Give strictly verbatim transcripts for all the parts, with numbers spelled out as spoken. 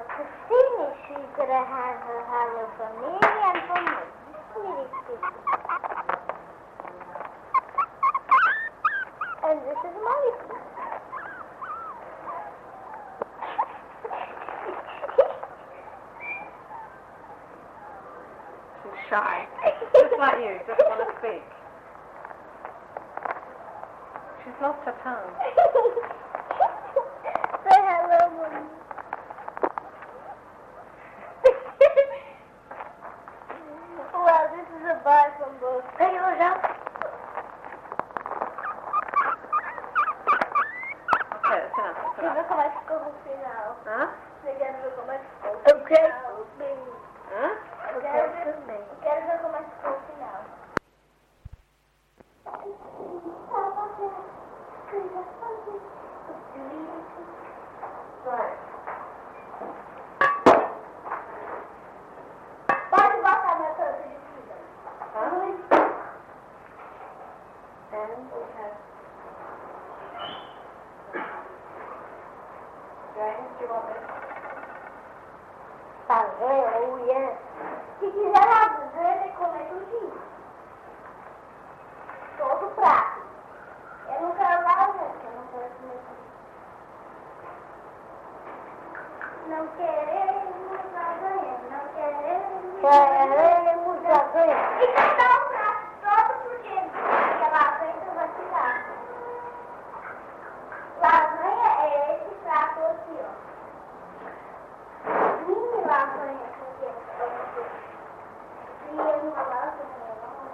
Christine, she's going to have her hello from me and from me. Merry Christmas. And this is Merry Christmas. She's shy. Just like you, just want to speak. She's lost her tongue. Say hello, Mommy. Well, this is a bye from both. Hey, yours up. Okay, that's enough. That's Você enough. vê como é que ficou no final. Hã? Você quer ver como é que ficou no final? Eu quero bem. Hã? Eu quero ver também. Eu quero ver como é que ficou o final. Right. Pode botar na canto de cima. Huh? And okay. James, do you want this? Tá vendo? Yes. Se quiser lasanha, tem que comer tudinho. Todo prato. Eu não quero lasanha, porque eu não quero comer tudo. Não queremos lasanha, não queremos Queremos lasanha. E cada um prato todo porque a lasanha vai tirar. Lasanha é esse prato aqui, ó. Mini lasanha aqui, ó. E uma lasanha,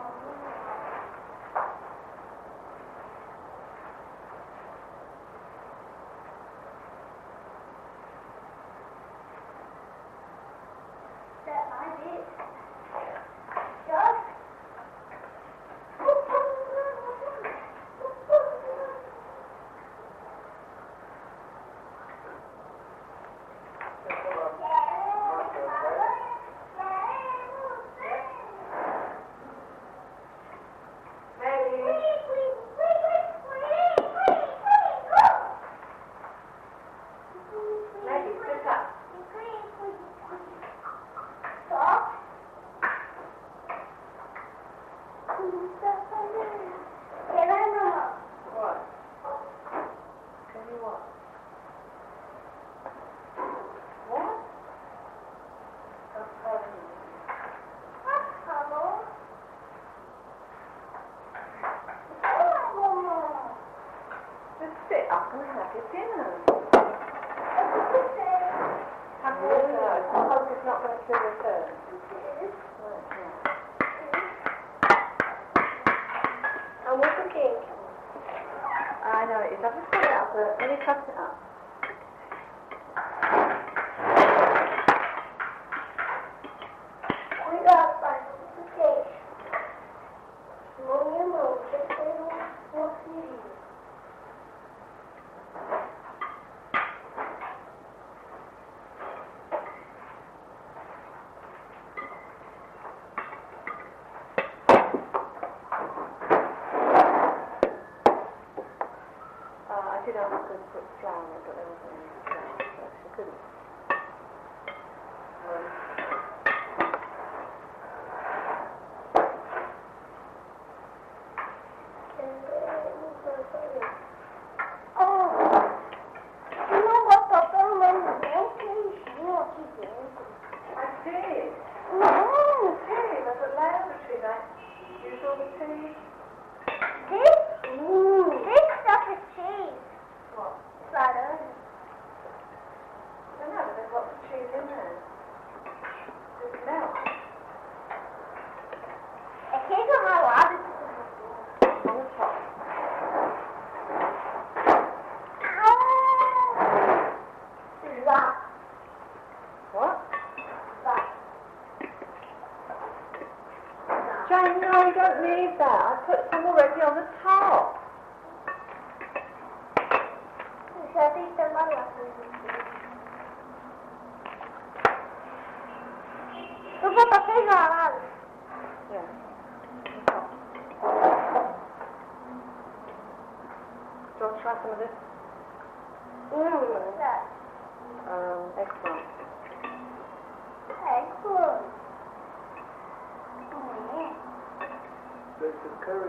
that might be it. Just up and have your dinner. Have water. I hope it's not going to kill your thirst. And what's the cake? I know it is. I've just cut it up, but let me cut it up. We got like the cake. Mão e mão, você tem um filho. I did ask her to put flour in it, but there wasn't any flour, so she couldn't. Um, Oh, você não botou pelo menos bem queijinho aqui dentro. I did. Não, Tea, there's a lavatory, like use all the tea. this, mm, this stuff is cheese. What? Laranja. I don't know, but there's lots of cheese in there. There's milk. É queijo ralado. On the top. Lá, What? lá. Jane, no, you don't need that. I put some already on the top. Já tem que ter lá. Eu vou botar queijo ralado. Yeah. Do you want to try some of this? Hum, Um, eggplant.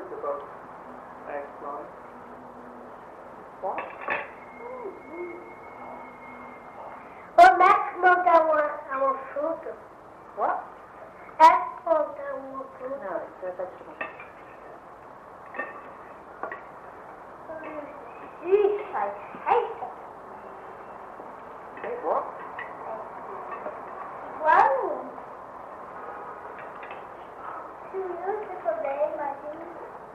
stories about egg flies. What? Como é que monta uma, é uma fruta? What? É que monta uma fruta? No, it's a vegetable. Ixi, faz receita. Hey, what? Igual. Se o Wilson puder, imagina.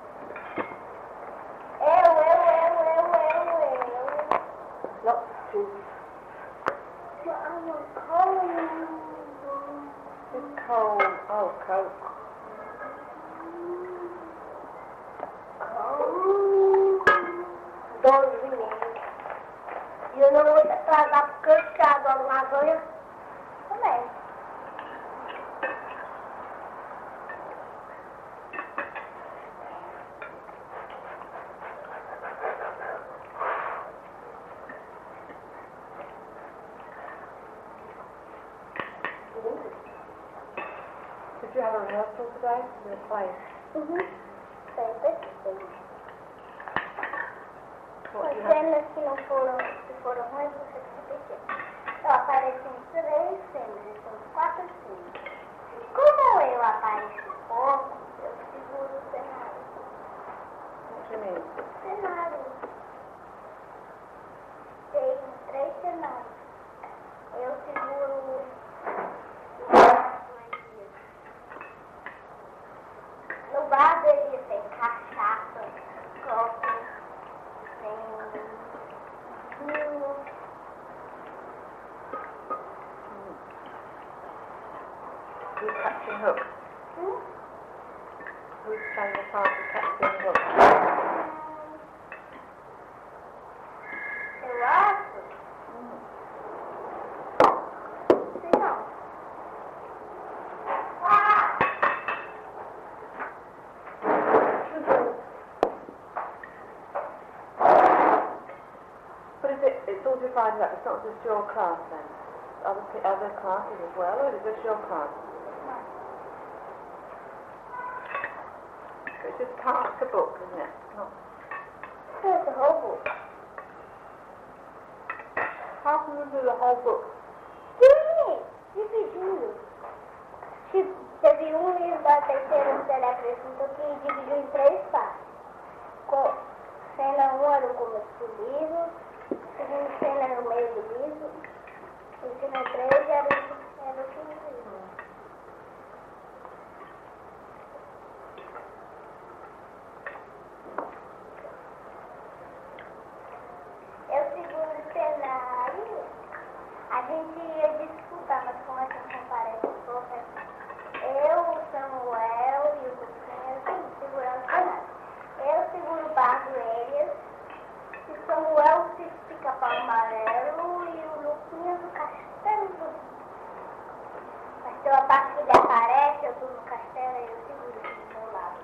Eu, eu, eu, eu, eu, eu. Lots of juice. I'm a cold. It's cold. Oh, Coke. Doze e meia. E eu não vou te atrasar porque eu te adoro lasanha também. Did you have a rehearsal today? You were playing. Uhum. Sempre, sempre. What As do you have? cenas que não foram, que foram ruins, você tem que repetir. Eu apareci em três cenas, são quatro cenas. Como eu apareci pouco, eu seguro o cenário. What do you mean? Cenário. Tem três cenários. Eu seguro no bar deveria ter cachaça, copo, tem vinho. Who's Captain Hook? Hum? Who's playing the part of Captain Hook? Eu acho. Sei não. Ah! But is it, it's all divided up, it's not just your class then? Other, pe- other classes as well, or is it just your class? It's just part of the book, isn't it? Not, It's a whole book. how can you do the whole book? Sim, dividindo. Tipo, teve um livro da terceira série acrescentou que dividiu em três partes. Com cena um era o começo do livro, segunda cena era o meio do livro, e cena três era, o- era o fim do livro. Eu seguro o cenário, a gente ia disputar, mas como a gente não parece pouco, eu, o Samuel e o Luquinhas vamos segurar o cenário. Eu seguro o barco Elias, o Samuel se pica-pau amarelo e o Luquinhas o castelo. Mas tem uma parte que ele aparece, eu tô no castelo e eu seguro aqui do meu lado.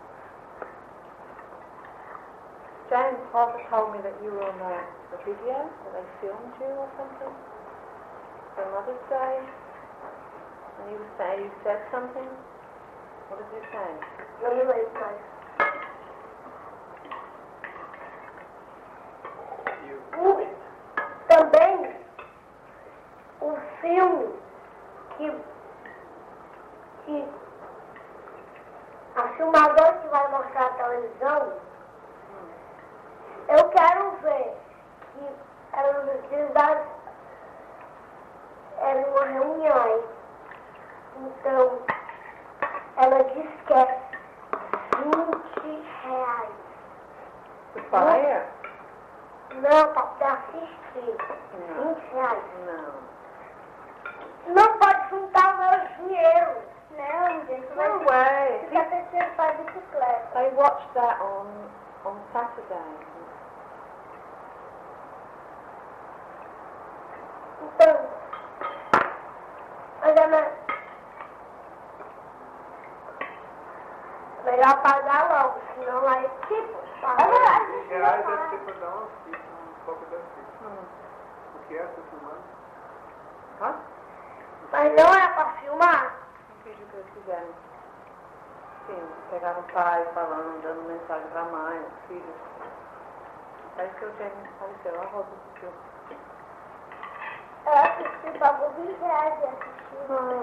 James Father told me that you were on a, a video, that they filmed you or something, for Mother's Day, and you were saying, you said something? What did you say? Não me lembro mais. You O- também o filme que, que a filmadora que vai mostrar a televisão, eu quero ver que eram os dias das era uma reunião. Então ela disse que é vinte reais. To buy it? Não, para assistir. Não. vinte reais. No. Não pode juntar o meu dinheiro. Não, gente. No way. Fica tentando fazer bicicleta. They watched that on, on Saturday. Então, mas é me- melhor pagar logo, senão vai tipo. vinte reais deve ser pra dar uma fita, um pouco da fita. Hmm. O que é essa filmando? Huh? Mas não é pra filmar. Did you go to them? assim, pegar o pai falando, dando mensagem pra mãe, os filhos. Aí que o James apareceu, a Rosa assistiu. Eu assisti, pagou vinte reais e assisti. Não,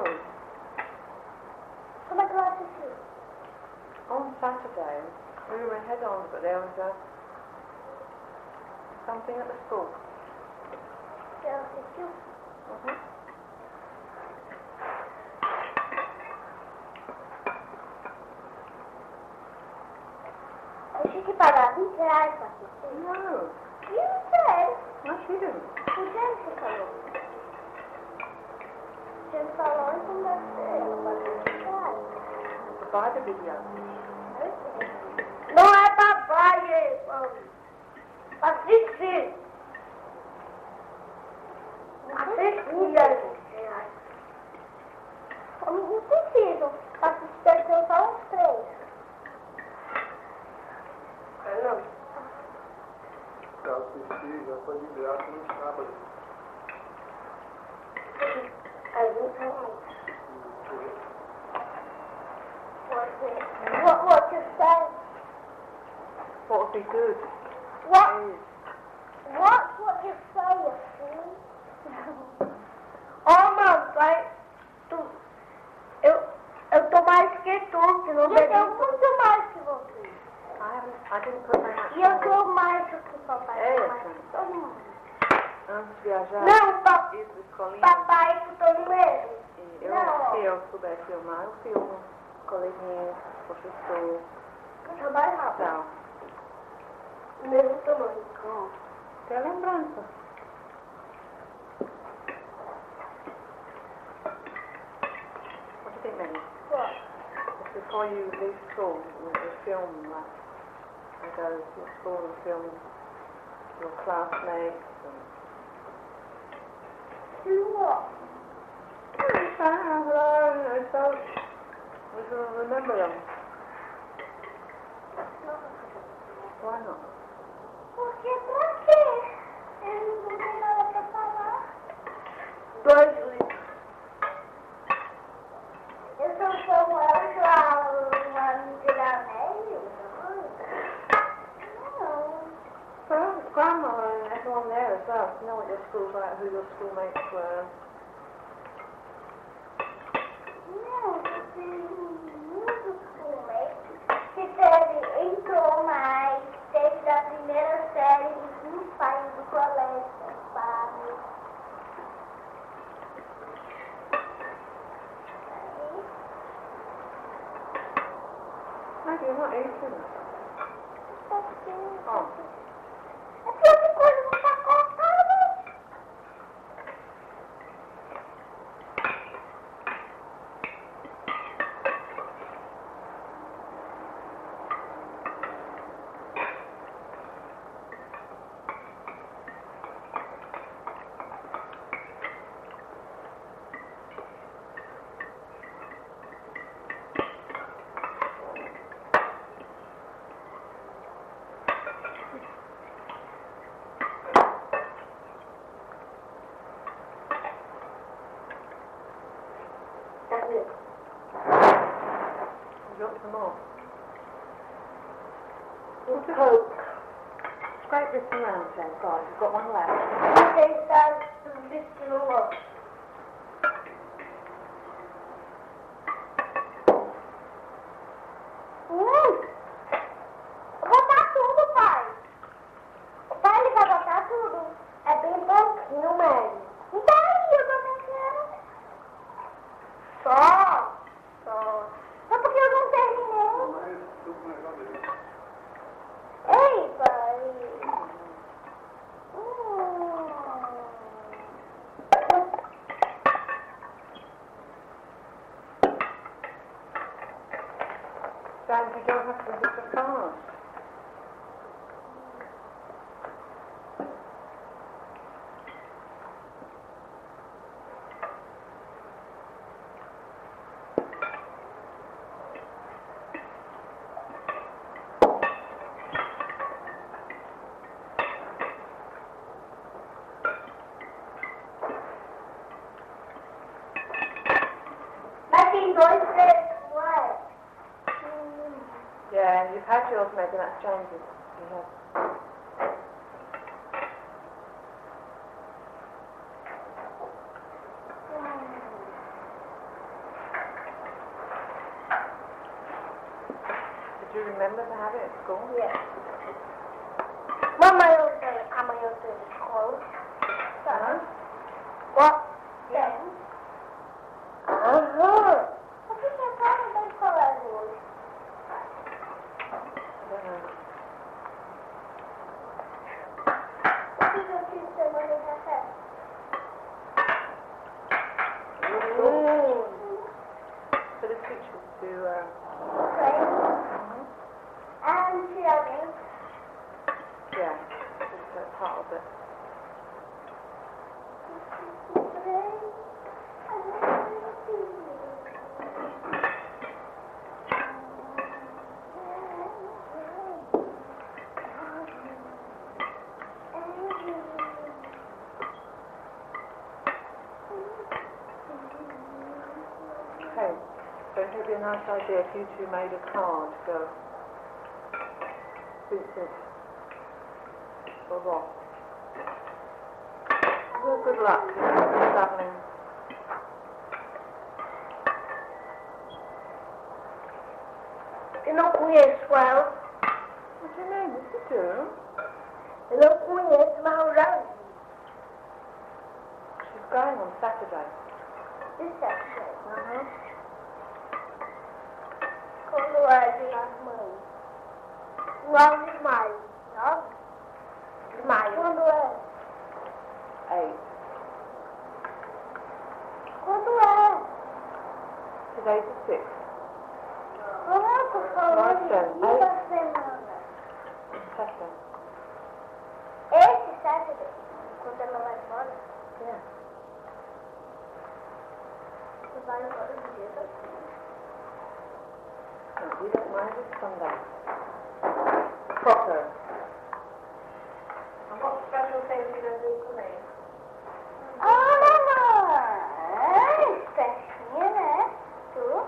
Como é que eu assisti? on Saturday, we were head on, but there was a, something at the school. Você assistiu? Uhum. Eu tinha que pagar vinte reais pra assistir. No, Isso, sério. no, she didn't. O James falou. O James falou, então deve ser. Eu paguei vinte reais. To buy the video. Não é papai, assistir. Assistir. Eu não preciso. Assistir tem só uns três. Ah, não. Eu assisti, já foi de graça no sábado. Aí vinte reais. Você, what, what you say? What would be good What, is, what, what you say, assim? Oh, mamãe, tu, eu, eu tô mais que tu, que não bebi. Eu muito mais que você. I haven't, I didn't put my E eu hat tô mais do que papai. É, mais sim. que todo mundo. antes de viajar. Não, pa, Isso, escolinha. papai que todo mesmo. E eu, Não. se eu souber filmar, eu filmo. Coleguinha, professor, Eu sou mais rápido. tal. Mesmo tamanho. Tem a lembrança. What do you think, Manny? What? If before you leave school, you you film like, you go to your school and film your classmates and... Do what? Ah, hello, I thought we should remember them. Why not? Porque pra quê? Eles não têm nada pra falar. Dois livros. Eu sou Samuel, sou uma amiga média. Não. Well, Grandma and everyone there as well, to know what your school's like, who your schoolmates were. Não, eu tenho muitos schoolmates que teve, entrou mais, teve da primeira série e não saiu do colégio, sabe? Maggie, you're not eating. Oh. É porque essa coisa não tá cortada. Would you want some more? O Coke. Scrape this around, James, guys. You've got one left. Você está vestindo louco. Hum! Botar tudo, pai. O pai ele vai botar tudo. É bem pouquinho mesmo. E daí eu também quero. Só. Só. Só porque eu não terminei. Mas tudo negócio dele. Ei, pai. Hum. James, you don't have to visit the cars. Mas tem dois preços, não é? Yeah, you've had yours, Megan, that's James's. You have. Did you remember to have it at school? Yes. What am I going to say? Am I going to say close? Uh-huh. What? Then? Uh-huh. What is that problem they call that voice? I don't know. What did your teacher when they have that? Ooh. For the teachers to, uh... Right? Mhm. And cheering. Yeah, it's uh, part of it. Okay, so it would be a nice idea if you two made a card for Vincent or Ross. Well, good luck if you're travelling. Eu não conheço ela. What do you mean? Yes, you do. Eu não conheço, mas eu já vi. She's going on Saturday. Isso é certo. Uh-huh. Quando é de nas mães? nove de maio. nove de maio. Quando é? Eight. Quando é? Today's the sixth. Quando é que eu falo Nossa, de da semana? Saturday. Esse Saturday, quando ela vai embora, Yeah. você vai embora no dia da No, we don't mind it's Sunday. Proper. And what special things are you going to do for me? Ah, mamãe! Festinha, né? Tu?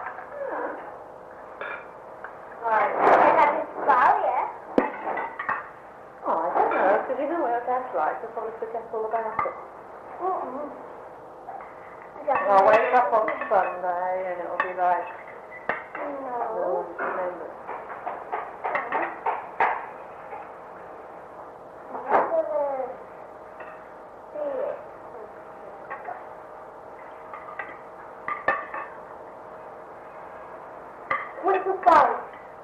Right. É da principal, é? Oh, I don't know, because you know what that's like. You'll probably forget all about it. Uh-uh. And I'll wake up on Sunday and it'll be like, no No. one's remembered. Muito bom.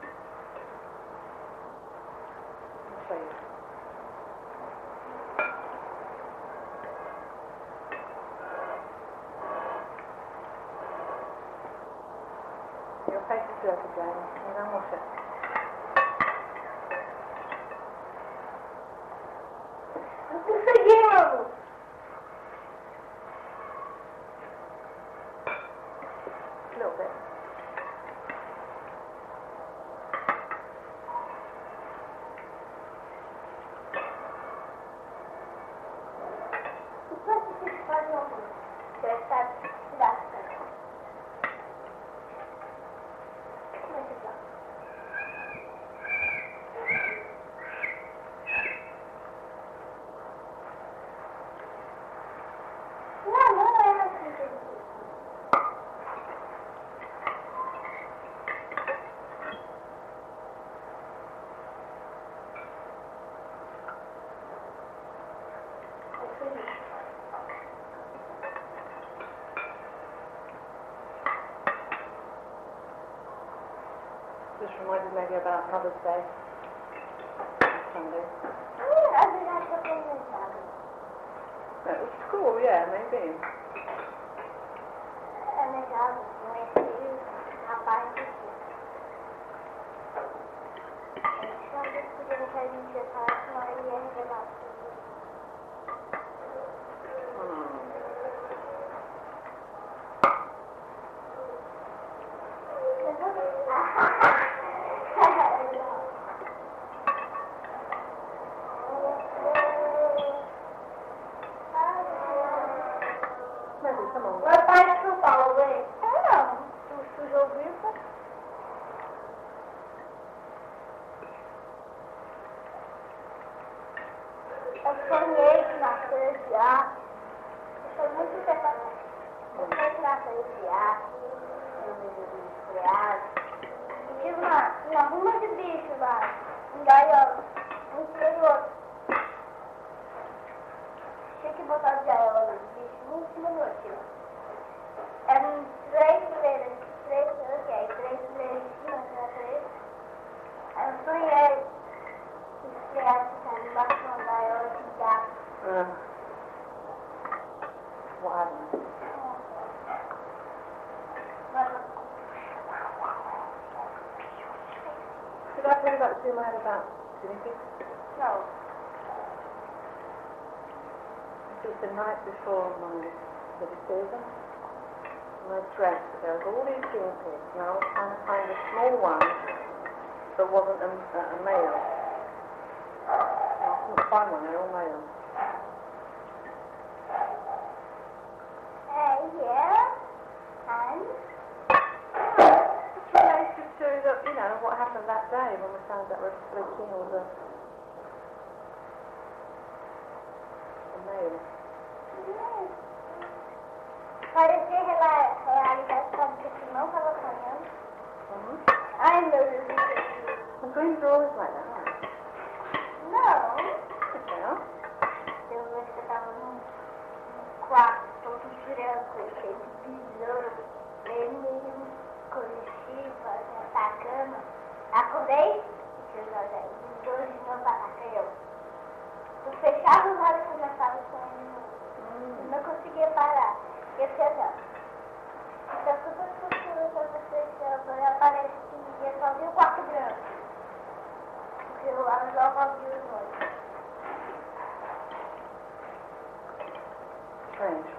I'll show you. Your face is dirty, Jane. You don't wash it. Não conseguimos. A little bit. O que você faz no arroz? Você sabe que dá certo. Como é que dá? Não, não é assim que eu digo. Just reminded Maggie about Mother's Day. Sunday. Ah, às vezes acho que eu tô inventando. At the school, yeah, maybe. É legal, não é filho, rapaz do filho. Então, eu podia que a gente ia falar que nós ia revelar tudo. Hmm. Maybe, come on. Meu pai de São Paulo, hein? Não, tu sujou o bico. feira de arte. Eu sou muito tempo atrás. Eu fui na feira de arte, no meio de criado. E tive uma, uma ruma de bicho lá, em gaiola, um interior. Tinha que botar de gaiola os bichos um em cima do outro. Eram três fileiras, três, ok, três fileiras de cima, três. Aí eu sonhei os criados ficando embaixo de uma gaiola de gato. Ah. What? Did I tell you about Sue had about Timothy? No. It was the night before my meditation. My dress, there was all these guinea pigs, and I was trying to find a small one that wasn't a, a, a male. And I couldn't find one, they're all male. Uh, yeah. And? It's related to the, you know, what happened that day when we found that reflection was a, a male. Parecia real- realidade, sabe, que você não estava sonhando. Mm-hmm. Ai, meu Deus do céu. And dreams are always like that, aren't they? Não. Yes, they are. Eu vi que você estava num quarto todo branco, cheio de besouro, vermelho, coletivo, na cama. Acordei e tinha os olhos aí, os dois de novo atacam. Eu fechava os olhos e começava a sonhar de novo. Eu não conseguia parar. Eu sei não. Então, quando eu estou pra vocês, eu aparece que eu só vi o quarto branco. Porque eu logo vi os olhos. Strange.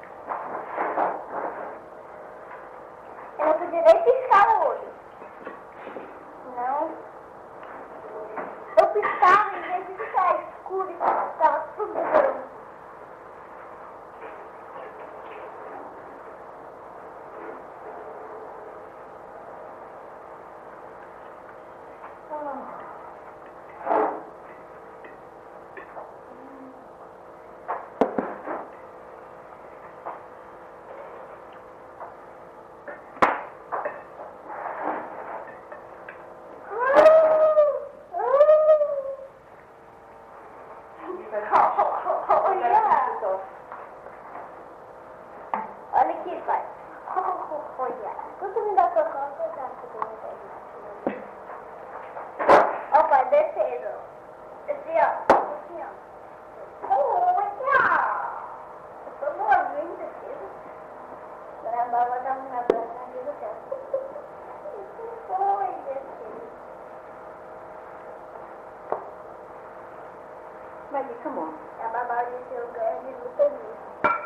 Eu não podia nem piscar o olho. Não. Eu piscava em vez de ficar escuro, estava tudo branco. Olha aqui, pai. Olha. Tudo me dá cocô, cuidado com o que ó, pai, descendo. Assim, ó. Assim, ó. Olha. Eu tô novinho descendo. Agora a baba dá um abraço aqui do céu. Foi descendo. Maggie, come on. A babá desceu grande no caminho.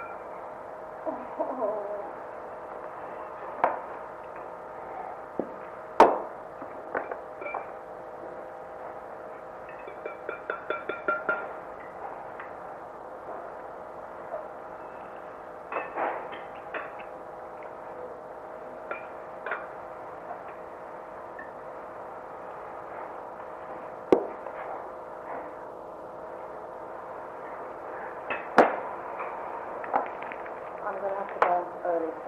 I'm going to have to go early, so.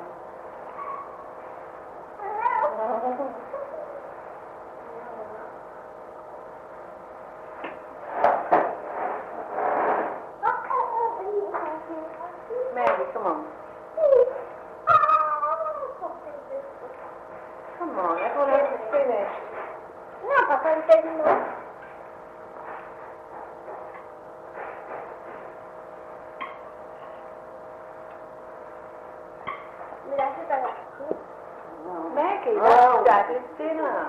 Maggie, come on. Come on, everyone else is finished. Não, papai não terminou. Me dá essa aqui. Maggie, No. that's Daddy's dinner.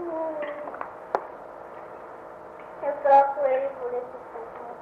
Eu troco ele por esse pouquinho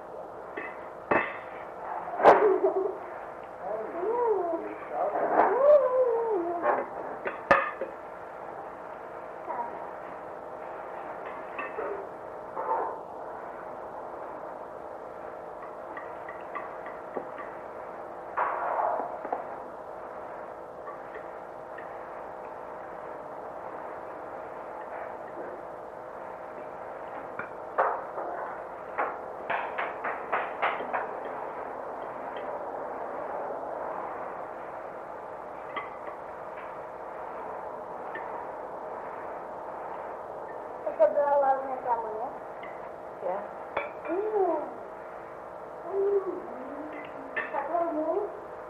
dar aula nessa manhã? Yeah. Hum. Hum. Tá bom.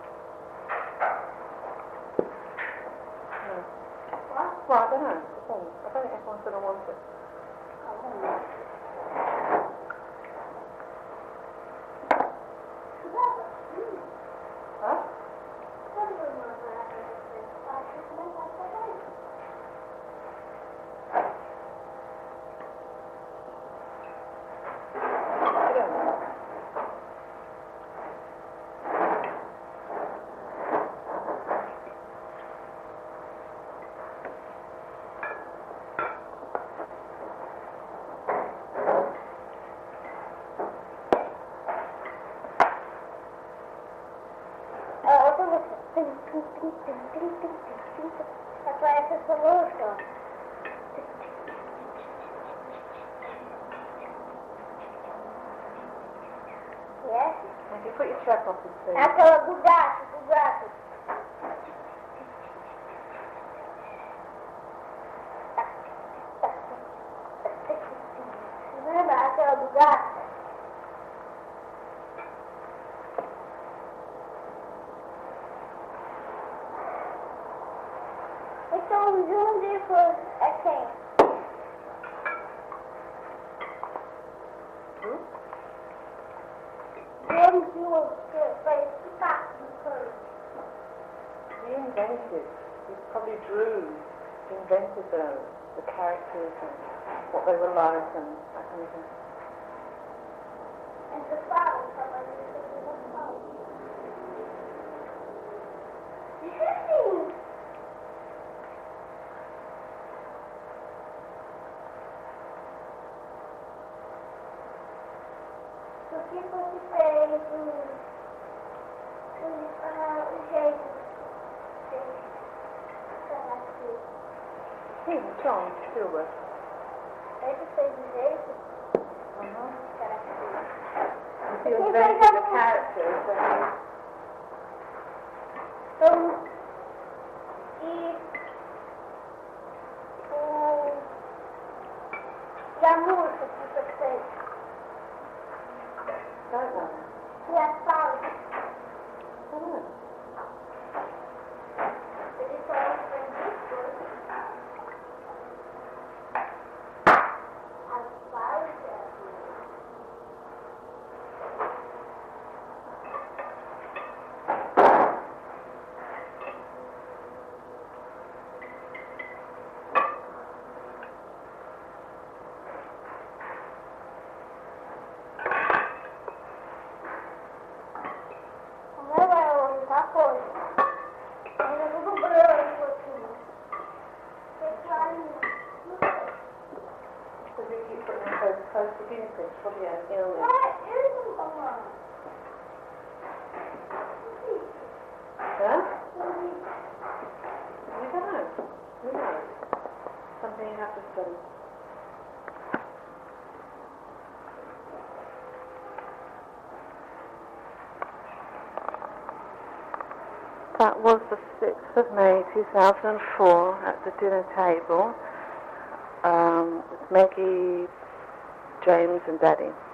No. What? Well, I don't know. Depends. I don't think everyone's going to want it. Huh? Sit down. Ah, outra música. Aparece essa música. Yes? If you put your check off his feet. Aquela do gato, do gato. Lembra aquela do gato? Então, o João depois é quem? Hmm? João João, que fez que parte do couro. He invented, he probably drew, he invented the, the characters and what they were like and that kind of thing. Entre falas, trabalhando com falas. Isso é assim. Porque você fez um, um, ah, um jeito de falar aqui. Sim, John Stewart. Ele fez um jeito Uh-huh. de falar aqui. He invented the characters and Então, e o e a música que você fez, he, don't know. e as falas, I don't know. ele só fez isso. As falas, não é outra coisa. Ainda tudo branco aqui. Pessoal, não sei. Because you keep putting them close, close to guinea pigs, probably an illness. Ah, eles não estão lá. Huh? I don't know. Who knows? Something you have to study. That was the sixth of May two thousand four at the dinner table um, with Maggie, James and Daddy.